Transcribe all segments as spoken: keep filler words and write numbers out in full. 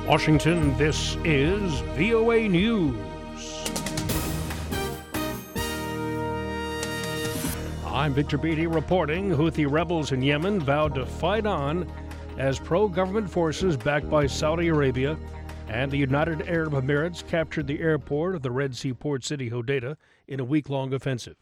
Washington, this is V O A News. I'm Victor Beatty reporting. Houthi rebels in Yemen vowed to fight on as pro-government forces backed by Saudi Arabia and the United Arab Emirates captured the airport of the Red Sea port city Hodeidah in a week-long offensive.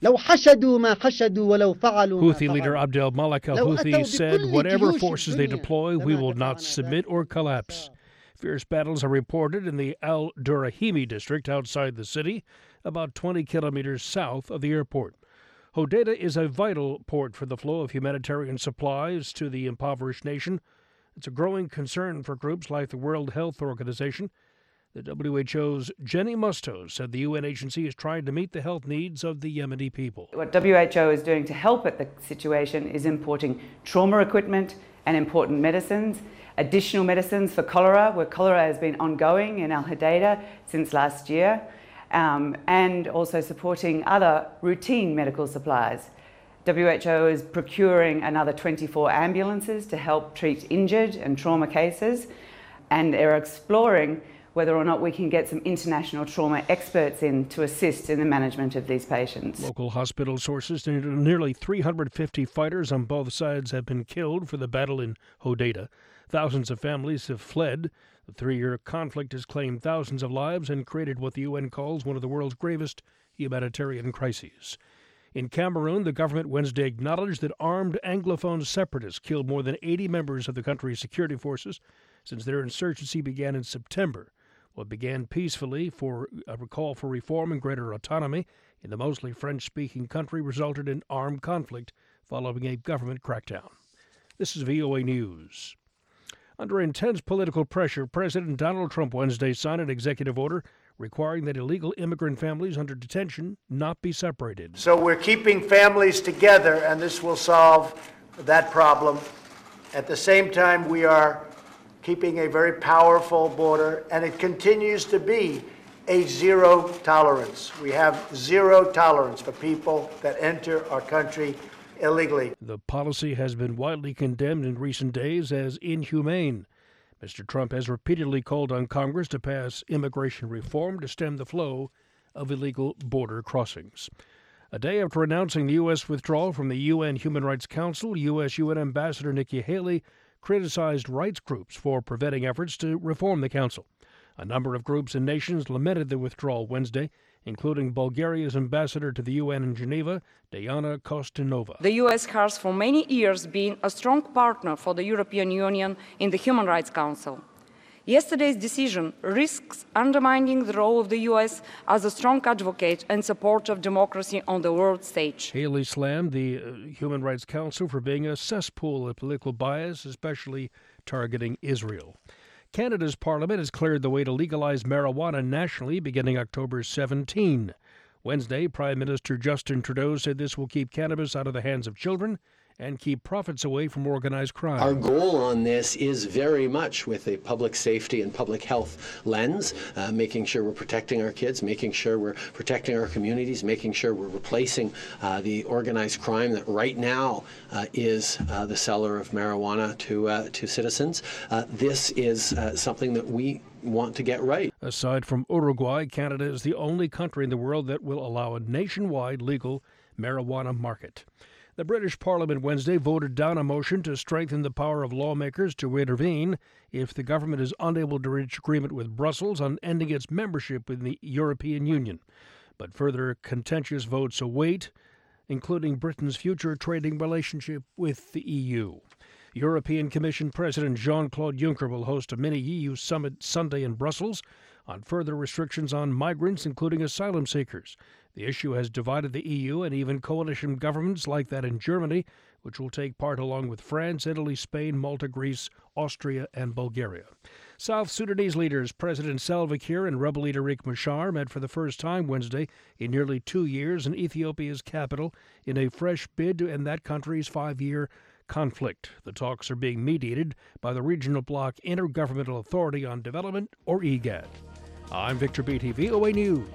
Houthi leader Abdel Malek al-Houthi said, whatever forces they deploy, we will not submit or collapse. Fierce battles are reported in the Al-Durahimi district outside the city, about twenty kilometers south of the airport. Hodeidah is a vital port for the flow of humanitarian supplies to the impoverished nation. It's a growing concern for groups like the World Health Organization. The W H O's Jenny Musto said the U N agency is trying to meet the health needs of the Yemeni people. What W H O is doing to help at the situation is importing trauma equipment and important medicines, additional medicines for cholera, where cholera has been ongoing in Al-Hodeidah since last year, um, and also supporting other routine medical supplies. W H O is procuring another twenty-four ambulances to help treat injured and trauma cases, and they're exploring whether or not we can get some international trauma experts in to assist in the management of these patients. Local hospital sources, nearly three hundred fifty fighters on both sides have been killed for the battle in Hodeidah. Thousands of families have fled. The three-year conflict has claimed thousands of lives and created what the U N calls one of the world's gravest humanitarian crises. In Cameroon, the government Wednesday acknowledged that armed Anglophone separatists killed more than eighty members of the country's security forces since their insurgency began in September. What began peacefully for a call for reform and greater autonomy in the mostly French-speaking country resulted in armed conflict following a government crackdown. This is V O A News. Under intense political pressure, President Donald Trump Wednesday signed an executive order requiring that illegal immigrant families under detention not be separated. So we're keeping families together, and this will solve that problem. At the same time, we are keeping a very powerful border, and it continues to be a zero tolerance. We have zero tolerance for people that enter our country illegally. The policy has been widely condemned in recent days as inhumane. Mister Trump has repeatedly called on Congress to pass immigration reform to stem the flow of illegal border crossings. A day after announcing the U S withdrawal from the U N Human Rights Council, U S U N Ambassador Nikki Haley criticized rights groups for preventing efforts to reform the council. A number of groups and nations lamented the withdrawal Wednesday, including Bulgaria's ambassador to the U N in Geneva, Diana Kostinova. The U S has for many years been a strong partner for the European Union in the Human Rights Council. Yesterday's decision risks undermining the role of the U S as a strong advocate and supporter of democracy on the world stage. Haley slammed the uh, Human Rights Council for being a cesspool of political bias, especially targeting Israel. Canada's parliament has cleared the way to legalize marijuana nationally beginning October seventeenth. Wednesday, Prime Minister Justin Trudeau said this will keep cannabis out of the hands of children and keep profits away from organized crime. Our goal on this is very much with a public safety and public health lens, uh, making sure we're protecting our kids, making sure we're protecting our communities, making sure we're replacing uh, the organized crime that right now uh, is uh, the seller of marijuana to uh, to citizens. Uh, this is uh, something that we want to get right. Aside from Uruguay, Canada is the only country in the world that will allow a nationwide legal marijuana market. The British Parliament Wednesday voted down a motion to strengthen the power of lawmakers to intervene if the government is unable to reach agreement with Brussels on ending its membership in the European Union. But further contentious votes await, including Britain's future trading relationship with the E U. European Commission President Jean-Claude Juncker will host a mini-E U summit Sunday in Brussels on further restrictions on migrants, including asylum seekers. The issue has divided the E U and even coalition governments like that in Germany, which will take part along with France, Italy, Spain, Malta, Greece, Austria, and Bulgaria. South Sudanese leaders President Salva Kiir and rebel leader Riek Machar met for the first time Wednesday in nearly two years in Ethiopia's capital in a fresh bid to end that country's five-year conflict. The talks are being mediated by the regional bloc Intergovernmental Authority on Development, or I G A D. I'm Victor Beatty, V O A News.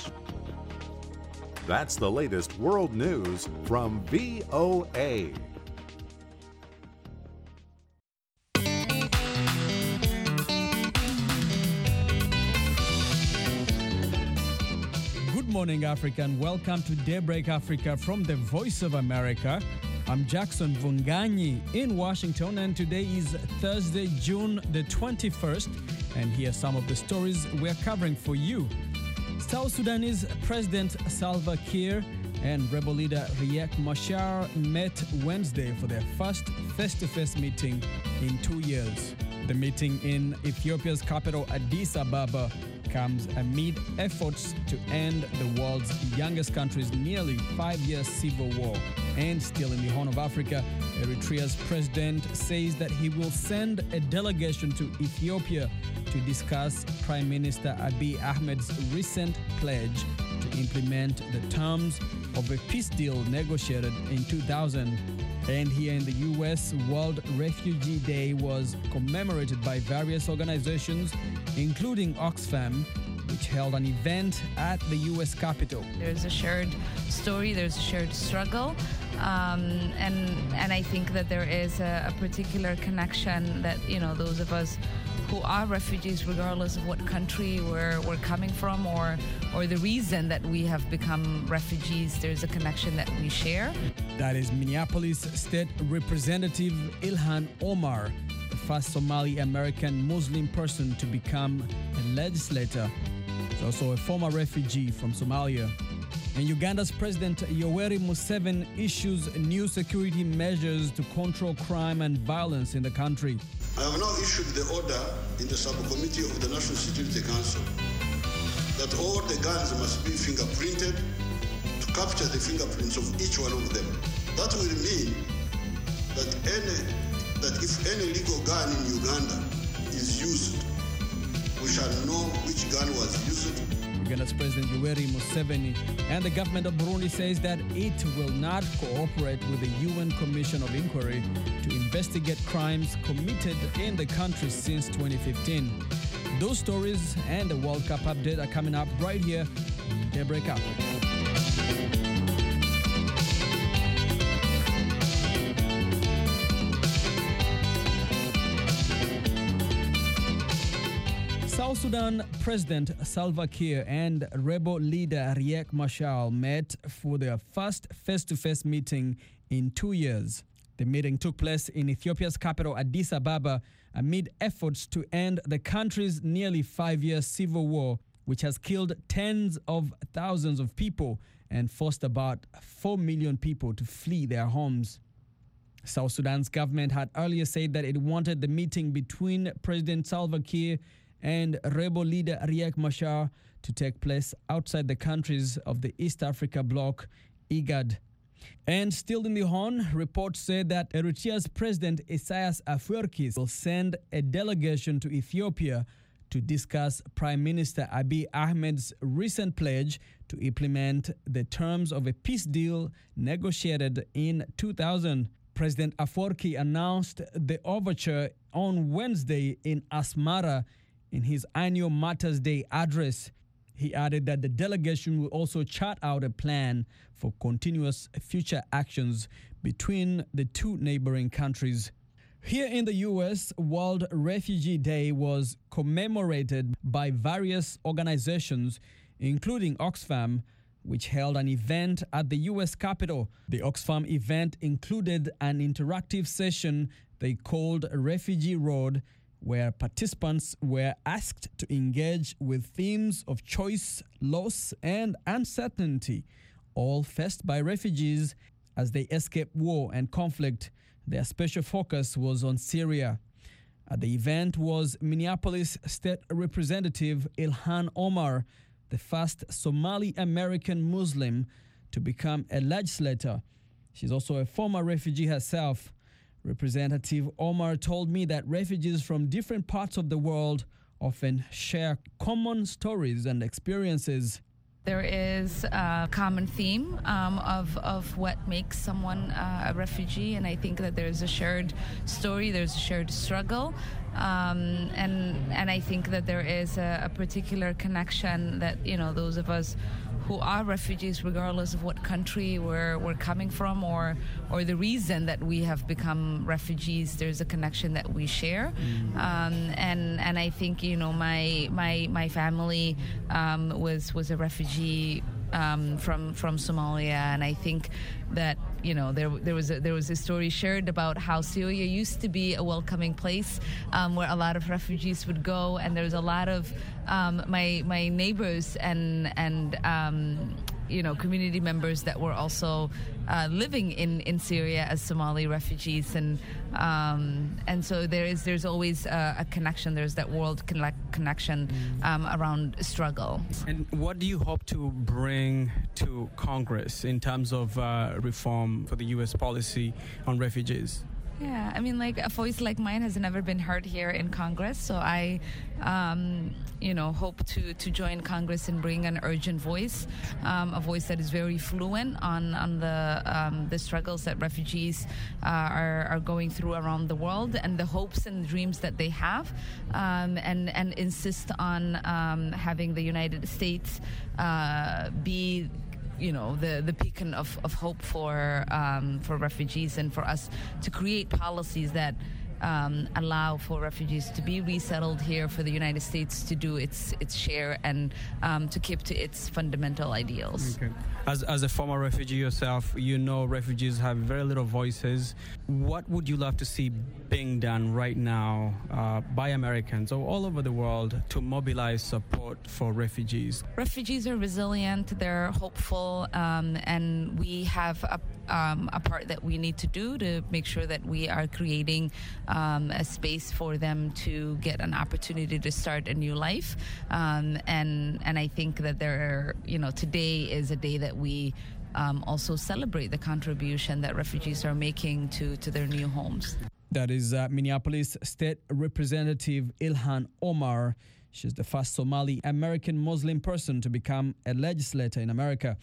That's the latest world news from V O A. morning, Africa, and welcome to Daybreak Africa from the Voice of America. I'm Jackson Vunganyi in Washington, and today is Thursday, June the twenty-first, and here are some of the stories we're covering for you. South Sudanese President Salva Kiir and rebel leader Riek Machar met Wednesday for their first face-to-face meeting in two years. The meeting in Ethiopia's capital Addis Ababa comes amid efforts to end the world's youngest country's nearly five-year civil war. And still in the Horn of Africa, Eritrea's president says that he will send a delegation to Ethiopia to discuss Prime Minister Abiy Ahmed's recent pledge to implement the terms of a peace deal negotiated in two thousand. And here in the U S, World Refugee Day was commemorated by various organizations, including Oxfam, which held an event at the U S Capitol. There's a shared story, there's a shared struggle, um, and and I think that there is a, a particular connection that, you know, those of us who are refugees, regardless of what country we're, we're coming from or or the reason that we have become refugees, there's a connection that we share. That is Minneapolis State Representative Ilhan Omar, the first Somali-American Muslim person to become a legislator. He's also a former refugee from Somalia. And Uganda's President Yoweri Museveni issues new security measures to control crime and violence in the country. I have now issued the order in the subcommittee of the National Security Council that all the guns must be fingerprinted to capture the fingerprints of each one of them. That will mean that any that if any legal gun in Uganda is used, we shall know which gun was used. Uganda's President Yoweri Museveni and the government of Burundi says that it will not cooperate with the U N Commission of Inquiry to investigate crimes committed in the country since twenty fifteen. Those stories and the World Cup update are coming up right here on Daybreak Africa. South Sudan President Salva Kiir and rebel leader Riek Machar met for their first face-to-face meeting in two years. The meeting took place in Ethiopia's capital Addis Ababa amid efforts to end the country's nearly five-year civil war, which has killed tens of thousands of people and forced about four million people to flee their homes. South Sudan's government had earlier said that it wanted the meeting between President Salva Kiir and rebel leader Riek Machar to take place outside the countries of the East Africa bloc, IGAD. And still in the Horn, reports say that Eritrea's President Isaias Afwerki will send a delegation to Ethiopia to discuss Prime Minister Abiy Ahmed's recent pledge to implement the terms of a peace deal negotiated in two thousand. President Afwerki announced the overture on Wednesday in Asmara in his annual Martyrs' Day address. He added that the delegation will also chart out a plan for continuous future actions between the two neighboring countries. Here in the U S, World Refugee Day was commemorated by various organizations, including Oxfam, which held an event at the U S Capitol. The Oxfam event included an interactive session they called Refugee Road, where participants were asked to engage with themes of choice, loss, and uncertainty, all faced by refugees as they escape war and conflict. Their special focus was on Syria. At the event was Minneapolis State Representative Ilhan Omar, the first Somali-American Muslim to become a legislator. She's also a former refugee herself. Representative Omar told me that refugees from different parts of the world often share common stories and experiences. There is a common theme um, of, of what makes someone uh, a refugee, and I think that there's a shared story, there's a shared struggle, um, and and I think that there is a, a particular connection that, you know, those of us who are refugees, regardless of what country we're, we're coming from or or the reason that we have become refugees, there's a connection that we share. Mm. Um, and and I think, you know, my my my family um, was was a refugee um, from from Somalia, and I think that you know there there was a, there was a story shared about how Syria used to be a welcoming place um, where a lot of refugees would go, and there was a lot of um, my my neighbors and and um, you know community members that were also uh, living in, in Syria as Somali refugees, and um, and so there is there's always a, a connection. There's that world connect, connection um, around struggle. And what do you hope to bring to Congress in terms of uh, reform for the U S policy on refugees? Yeah, I mean, like a voice like mine has never been heard here in Congress, so I, um, you know, hope to, to join Congress and bring an urgent voice, um, a voice that is very fluent on on the um, the struggles that refugees uh, are are going through around the world and the hopes and dreams that they have, um, and and insist on um, having the United States uh, be. You know, the, the beacon of, of hope for um, for refugees, and for us to create policies that um, allow for refugees to be resettled here, for the United States to do its its share, and um, to keep to its fundamental ideals. Okay. As, as a former refugee yourself, you know refugees have very little voices. What would you love to see being done right now uh, by Americans or all over the world to mobilize support for refugees? Refugees are resilient, they're hopeful, um, and we have a, um, a part that we need to do to make sure that we are creating um, a space for them to get an opportunity to start a new life. Um, and and I think that there are, you know, today is a day that we um, also celebrate the contribution that refugees are making to, to their new homes. That is uh, Minneapolis State Representative Ilhan Omar. She's the first Somali American Muslim person to become a legislator in America.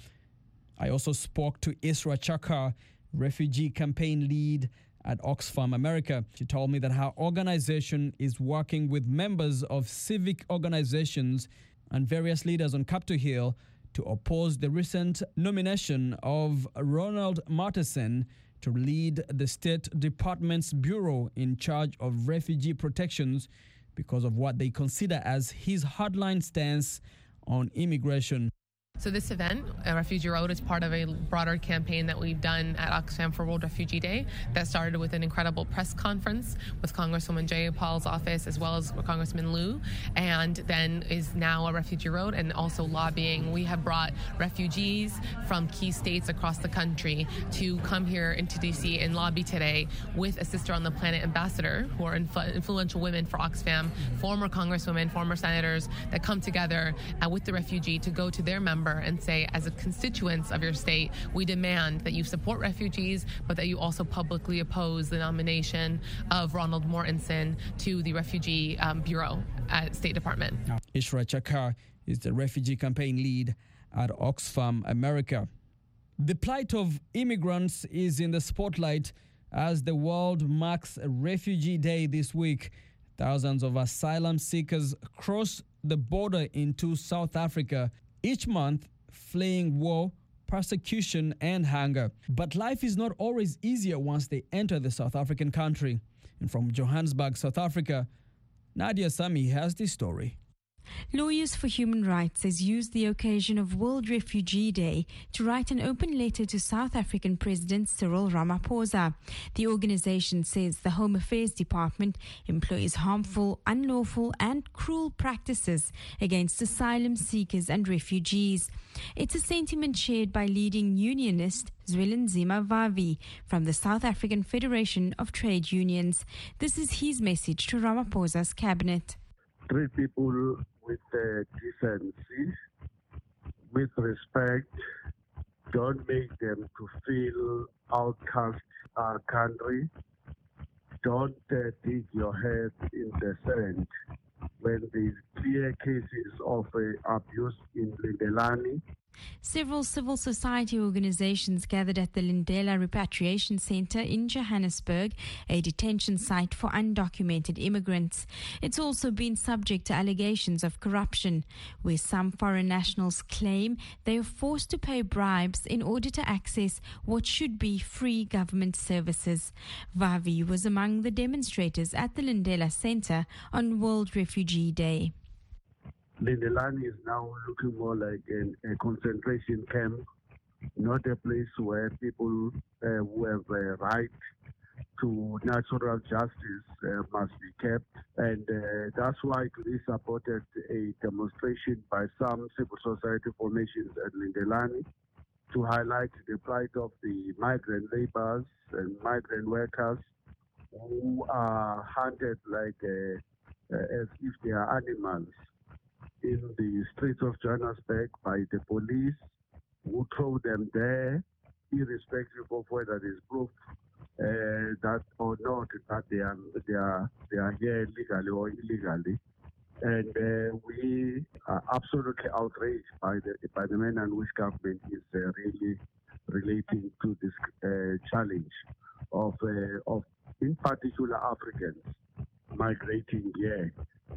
I also spoke to Isra Chakar, refugee campaign lead at Oxfam America. She told me that her organization is working with members of civic organizations and various leaders on Capitol Hill to oppose the recent nomination of Ronald Martesen to lead the State Department's bureau in charge of refugee protections because of what they consider as his hardline stance on immigration. So this event, uh, Refugee Road, is part of a broader campaign that we've done at Oxfam for World Refugee Day that started with an incredible press conference with Congresswoman Jayapal's office as well as Congressman Liu, and then is now a Refugee Road and also lobbying. We have brought refugees from key states across the country to come here into D C and lobby today with a Sister on the Planet ambassador, who are influ- influential women for Oxfam, former congresswomen, former senators, that come together uh, with the refugee to go to their members and say, as a constituents of your state, we demand that you support refugees, but that you also publicly oppose the nomination of Ronald Mortensen to the Refugee um, Bureau at State Department. Isra Chakar is the refugee campaign lead at Oxfam America. The plight of immigrants is in the spotlight as the world marks Refugee Day this week. Thousands of asylum seekers cross the border into South Africa each month, fleeing war, persecution, and hunger. But life is not always easier once they enter the South African country. And from Johannesburg, South Africa, Nadia Sami has this story. Lawyers for Human Rights has used the occasion of World Refugee Day to write an open letter to South African President Cyril Ramaphosa. The organization says the Home Affairs Department employs harmful, unlawful and cruel practices against asylum seekers and refugees. It's a sentiment shared by leading unionist Zwelinzima Vavi from the South African Federation of Trade Unions. This is his message to Ramaphosa's cabinet. Treat people with uh, decency, with respect. Don't make them to feel outcast our country. Don't uh, dig your head in the sand when there's clear cases of uh, abuse in Lindelani. Several civil society organizations gathered at the Lindela Repatriation Center in Johannesburg, a detention site for undocumented immigrants. It's also been subject to allegations of corruption, where some foreign nationals claim they are forced to pay bribes in order to access what should be free government services. Vavi was among the demonstrators at the Lindela Center on World Refugee Day. Lindelani is now looking more like an, a concentration camp, not a place where people uh, who have a right to natural justice uh, must be kept. And uh, that's why we supported a demonstration by some civil society formations at Lindelani to highlight the plight of the migrant laborers and migrant workers who are hunted like uh, uh, as if they are animals in the streets of Johannesburg by the police, who throw them there, irrespective of whether it is proof uh, that or not that they are they are they are here legally or illegally. And uh, we are absolutely outraged by the by the manner in which government is uh, really relating to this uh, challenge of uh, of in particular Africans migrating here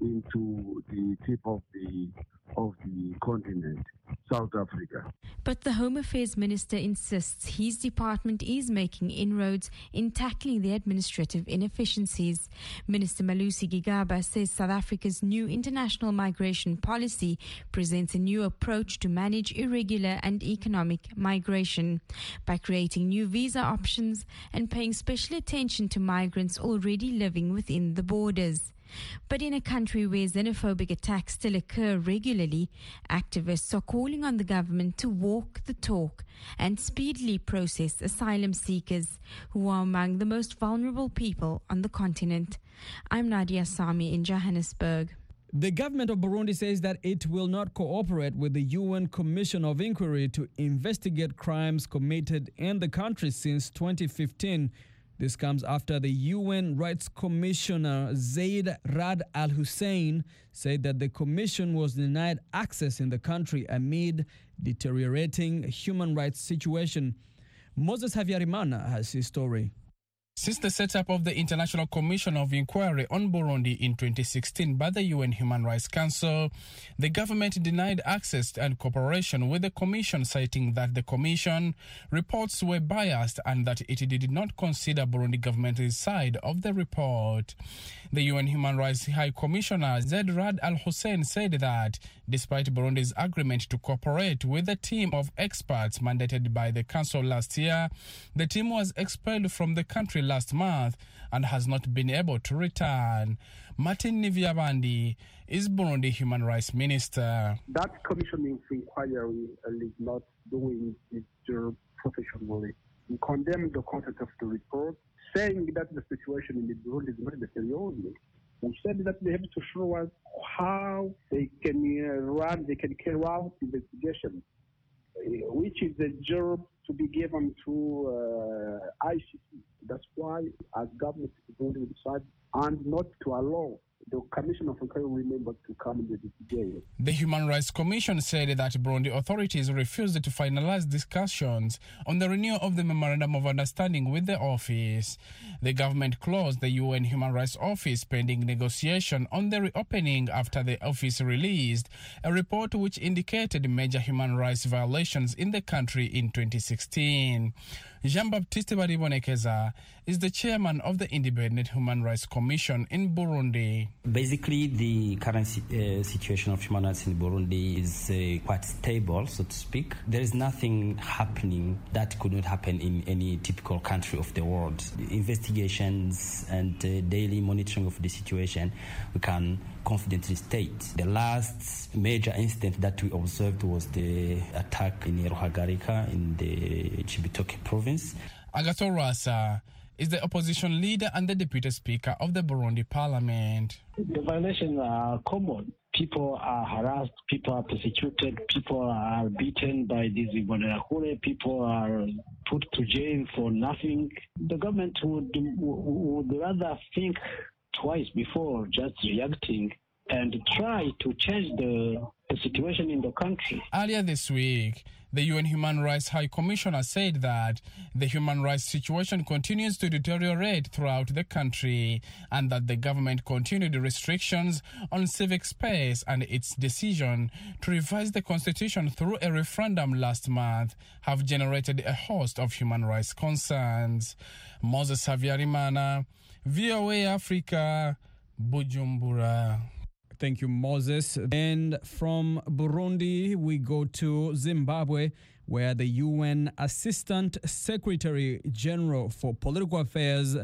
into the tip of the of the continent, South Africa. But the Home Affairs Minister insists his department is making inroads in tackling the administrative inefficiencies. Minister Malusi Gigaba says South Africa's new international migration policy presents a new approach to manage irregular and economic migration by creating new visa options and paying special attention to migrants already living within the borders. But in a country where xenophobic attacks still occur regularly, activists are calling on the government to walk the talk and speedily process asylum seekers who are among the most vulnerable people on the continent. I'm Nadia Sami in Johannesburg. The government of Burundi says that it will not cooperate with the U N Commission of Inquiry to investigate crimes committed in the country since twenty fifteen. This comes after the U N Rights Commissioner Zeid Ra'ad Al Hussein said that the commission was denied access in the country amid deteriorating human rights situation. Moses Havyarimana has his story. Since the setup of the International Commission of Inquiry on Burundi in twenty sixteen by the U N Human Rights Council, the government denied access and cooperation with the commission, citing that the commission reports were biased and that it did not consider Burundi government's side of the report. The U N Human Rights High Commissioner Zeid Ra'ad Al Hussein said that despite Burundi's agreement to cooperate with the team of experts mandated by the council last year, the team was expelled from the country last month and has not been able to return. Martin Nivyabandi is Burundi Human Rights Minister. That commission of inquiry is not doing its job professionally. We condemn the content of the report, saying that the situation in the Burundi is not seriously. We said that they have to show us how they can uh, run, they can carry out investigation, uh, which is a job to be given to uh, I C C. That's why, as government, we decide and not to allow the Commission of Inquiry members to come and investigate. The Human Rights Commission said that Burundi authorities refused to finalize discussions on the renewal of the Memorandum of Understanding with the office. The government closed the U N Human Rights Office pending negotiation on the reopening after the office released a report which indicated major human rights violations in the country in twenty sixteen. Jean-Baptiste Baribonekeza is the chairman of the Independent Human Rights Commission in Burundi. Basically, the current uh, situation of human rights in Burundi is uh, quite stable, so to speak. There is nothing happening that could not happen in any typical country of the world. The investigations and uh, daily monitoring of the situation, we can confidently state. The last major incident that we observed was the attack in Ruhagarika in the Cibitoke province. Agathon Rwasa is the opposition leader and the deputy speaker of the Burundi parliament. The violations are common. People are harassed, people are persecuted, people are beaten by these Imbonerakure, people are put to jail for nothing. The government would, would rather think twice before just reacting and try to change the, the situation in the country. Earlier this week, the U N Human Rights High Commissioner said that the human rights situation continues to deteriorate throughout the country and that the government continued restrictions on civic space, and its decision to revise the constitution through a referendum last month have generated a host of human rights concerns. Moses Havyarimana, V O A Africa, Bujumbura. Thank you, Moses. And from Burundi, we go to Zimbabwe, where the U N Assistant Secretary General for Political Affairs,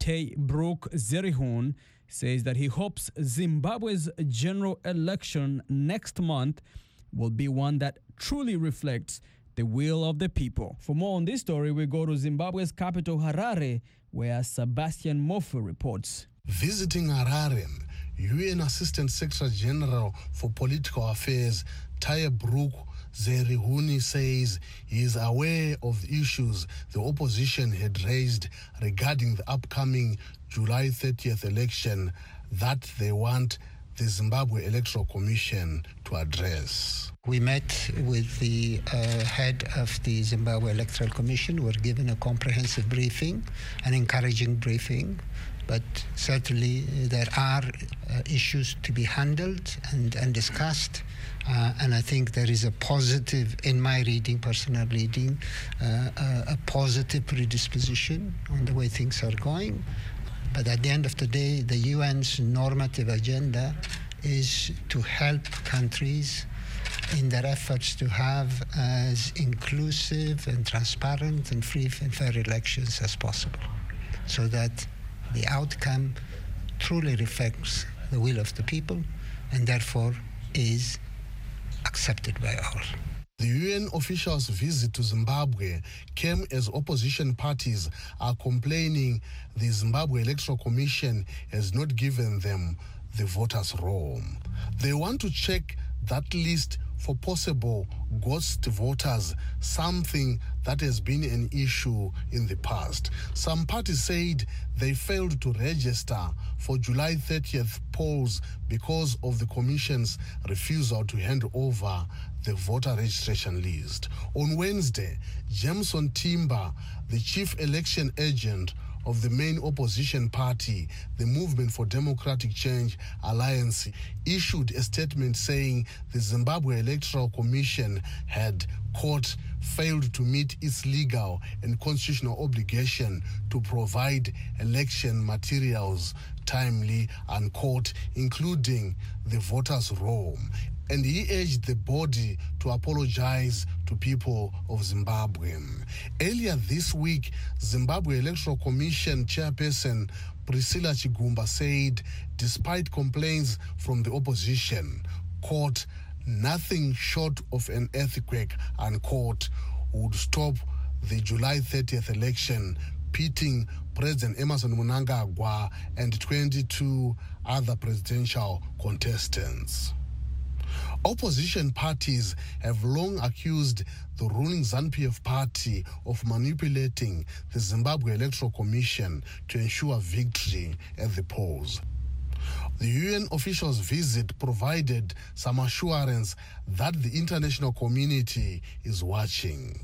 Tebruk Zerihun, says that he hopes Zimbabwe's general election next month will be one that truly reflects the will of the people. For more on this story, we go to Zimbabwe's capital, Harare, where Sebastian Mofu reports. Visiting Harare, U N Assistant Secretary General for Political Affairs, Tebruk Zerihun, says he is aware of the issues the opposition had raised regarding the upcoming July thirtieth election that they want the Zimbabwe Electoral Commission to address. We met with the uh, head of the Zimbabwe Electoral Commission. We were given a comprehensive briefing, an encouraging briefing, but certainly there are uh, issues to be handled and, and discussed. Uh, and I think there is a positive, in my reading, personal reading, uh, a, a positive predisposition on the way things are going. But at the end of the day, the U N's normative agenda is to help countries in their efforts to have as inclusive and transparent and free and fair elections as possible, so that the outcome truly reflects the will of the people and therefore is accepted by all. The U N officials' visit to Zimbabwe came as opposition parties are complaining the Zimbabwe Electoral Commission has not given them the voters' roll. They want to check that list for possible ghost voters, something that has been an issue in the past. Some parties said they failed to register for July thirtieth polls because of the Commission's refusal to hand over the voter registration list. On Wednesday, Jameson Timber, the chief election agent of the main opposition party, the Movement for Democratic Change Alliance, issued a statement saying the Zimbabwe Electoral Commission had, quote, failed to meet its legal and constitutional obligation to provide election materials timely, unquote, including the voters' roll. And he urged the body to apologize to people of Zimbabwe. Earlier this week, Zimbabwe Electoral Commission chairperson Priscilla Chigumba said, despite complaints from the opposition, quote, nothing short of an earthquake, unquote, would stop the July thirtieth election, pitting President Emmerson Mnangagwa and twenty-two other presidential contestants. Opposition parties have long accused the ruling ZANU-P F party of manipulating the Zimbabwe Electoral Commission to ensure victory at the polls. The U N officials' visit provided some assurance that the international community is watching.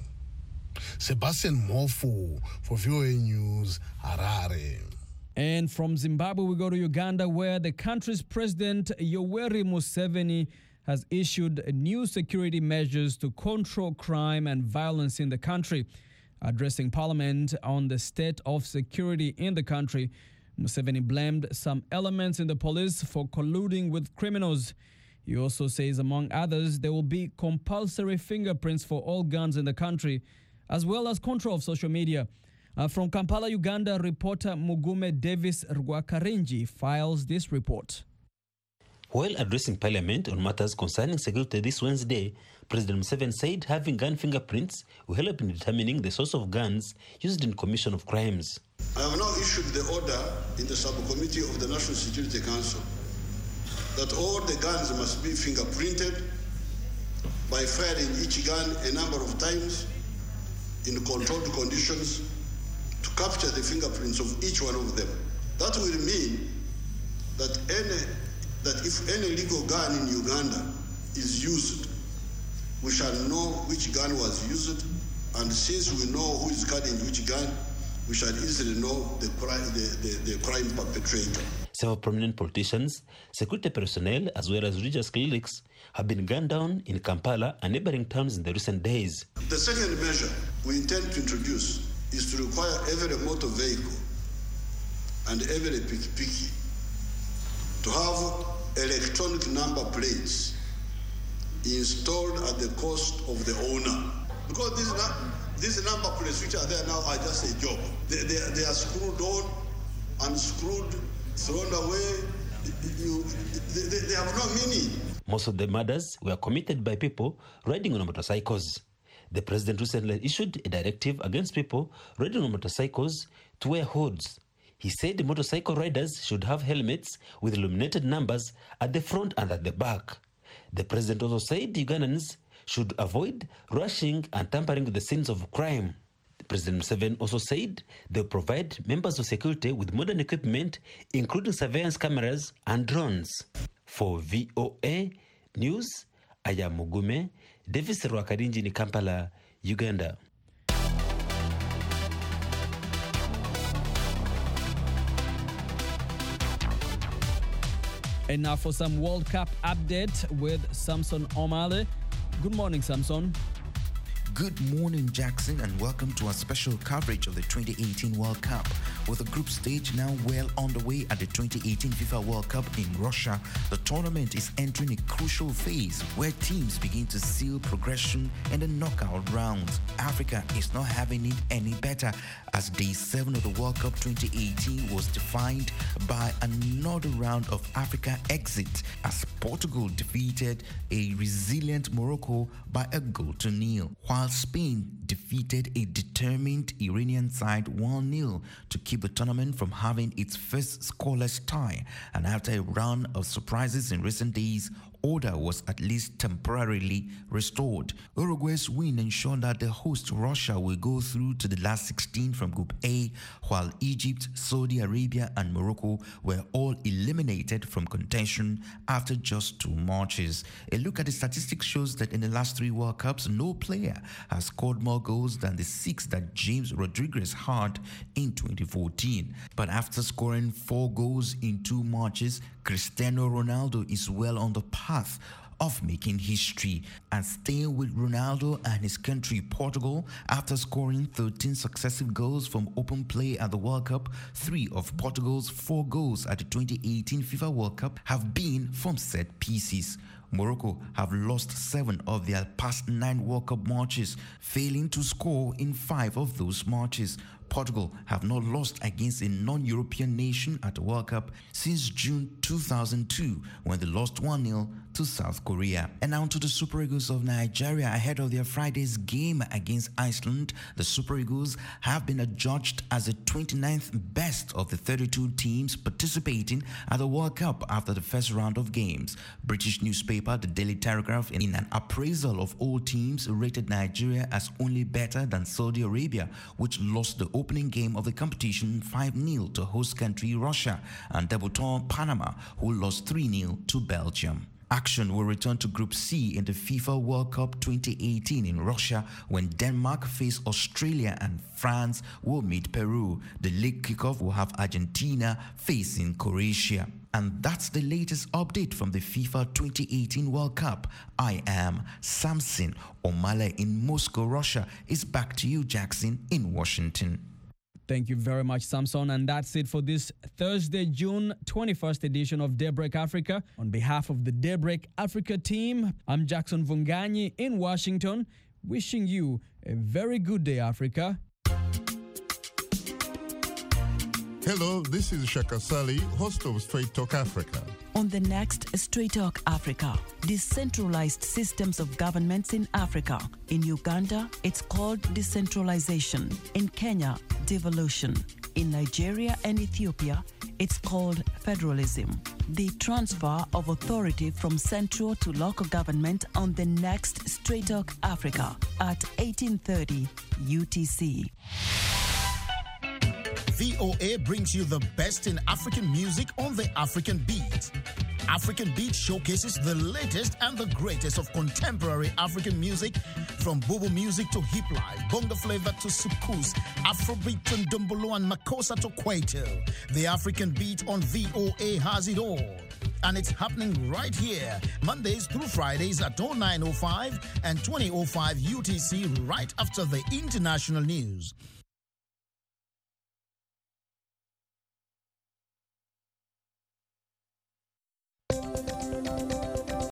Sebastian Mofu for V O A News, Harare. And from Zimbabwe, we go to Uganda, where the country's president, Yoweri Museveni, has issued new security measures to control crime and violence in the country. Addressing Parliament on the state of security in the country, Museveni blamed some elements in the police for colluding with criminals. He also says, among others, there will be compulsory fingerprints for all guns in the country, as well as control of social media. Uh, from Kampala, Uganda, reporter Mugume Davis Rwakarinji files this report. While addressing Parliament on matters concerning security this Wednesday, President Museveni said having gun fingerprints will help in determining the source of guns used in commission of crimes. I have now issued the order in the subcommittee of the National Security Council that all the guns must be fingerprinted by firing each gun a number of times in controlled conditions to capture the fingerprints of each one of them. That will mean that any that if any legal gun in Uganda is used, we shall know which gun was used, and since we know who is carrying which gun, we shall easily know the crime, the, the, the crime perpetrator. Several prominent politicians, security personnel, as well as religious clerics have been gunned down in Kampala and neighboring towns in the recent days. The second measure we intend to introduce is to require every motor vehicle and every piki-piki to have electronic number plates installed at the cost of the owner. Because these, these number plates which are there now are just a job. They, they, they are screwed on, unscrewed, thrown away. You, they, they have no meaning. Most of the murders were committed by people riding on motorcycles. The president recently issued a directive against people riding on motorcycles to wear hoods. He said the motorcycle riders should have helmets with illuminated numbers at the front and at the back. The president also said Ugandans should avoid rushing and tampering with the scenes of crime. President Museveni also said they'll provide members of security with modern equipment, including surveillance cameras and drones. For V O A News, I am Mugume, Davis Rwakarinji in Kampala, Uganda. And now for some World Cup update with Samson Omale. Good morning, Samson. Good morning, Jackson, and welcome to our special coverage of the twenty eighteen World Cup. With the group stage now well underway at the twenty eighteen FIFA World Cup in Russia, the tournament is entering a crucial phase where teams begin to seal progression in the knockout rounds. Africa is not having it any better, as day seven of the World Cup twenty eighteen was defined by another round of Africa exit, as Portugal defeated a resilient Morocco by a goal to nil, while Spain defeated a determined Iranian side one nil to keep the tournament from having its first scoreless tie. And after a run of surprises in recent days, order was at least temporarily restored. Uruguay's win ensured that the host Russia will go through to the last sixteen from Group A, while Egypt, Saudi Arabia and Morocco were all eliminated from contention after just two matches. A look at the statistics shows that in the last three World Cups, no player has scored more goals than the six that James Rodriguez had in twenty fourteen. But after scoring four goals in two matches, Cristiano Ronaldo is well on the path of making history. And staying with Ronaldo and his country Portugal, after scoring thirteen successive goals from open play at the World Cup, three of Portugal's four goals at the twenty eighteen FIFA World Cup have been from set pieces. Morocco have lost seven of their past nine World Cup matches, failing to score in five of those matches. Portugal have not lost against a non-European nation at the World Cup since June two thousand two, when they lost one nil to South Korea. And now to the Super Eagles of Nigeria. Ahead of their Friday's game against Iceland, the Super Eagles have been adjudged as the twenty-ninth best of the thirty-two teams participating at the World Cup after the first round of games. British newspaper The Daily Telegraph, in an appraisal of all teams, rated Nigeria as only better than Saudi Arabia, which lost the opening game of the competition five nil to host country Russia, and debutant Panama, who lost three nil to Belgium. Action will return to Group C in the FIFA World Cup twenty eighteen in Russia, when Denmark face Australia and France will meet Peru. The league kickoff will have Argentina facing Croatia. And that's the latest update from the FIFA twenty eighteen World Cup. I am Samson Omale in Moscow, Russia. It's back to you, Jackson, in Washington. Thank you very much, Samson. And that's it for this Thursday, June twenty-first edition of Daybreak Africa. On behalf of the Daybreak Africa team, I'm Jackson Vunganyi in Washington, wishing you a very good day, Africa. Hello, this is Shaka Sali, host of Straight Talk Africa. On the next Straight Talk Africa, decentralized systems of governments in Africa. In Uganda, it's called decentralization. In Kenya, devolution. In Nigeria and Ethiopia, it's called federalism. The transfer of authority from central to local government on the next Straight Talk Africa at eighteen thirty U T C. V O A brings you the best in African music on the African Beat. African Beat showcases the latest and the greatest of contemporary African music, from Bobo music to hip life, bongo flavor to soukous, Afrobeat to Ndombolo and Makossa to Kwaito. The African Beat on V O A has it all. And it's happening right here, Mondays through Fridays at oh nine oh five and twenty oh five U T C, right after the international news.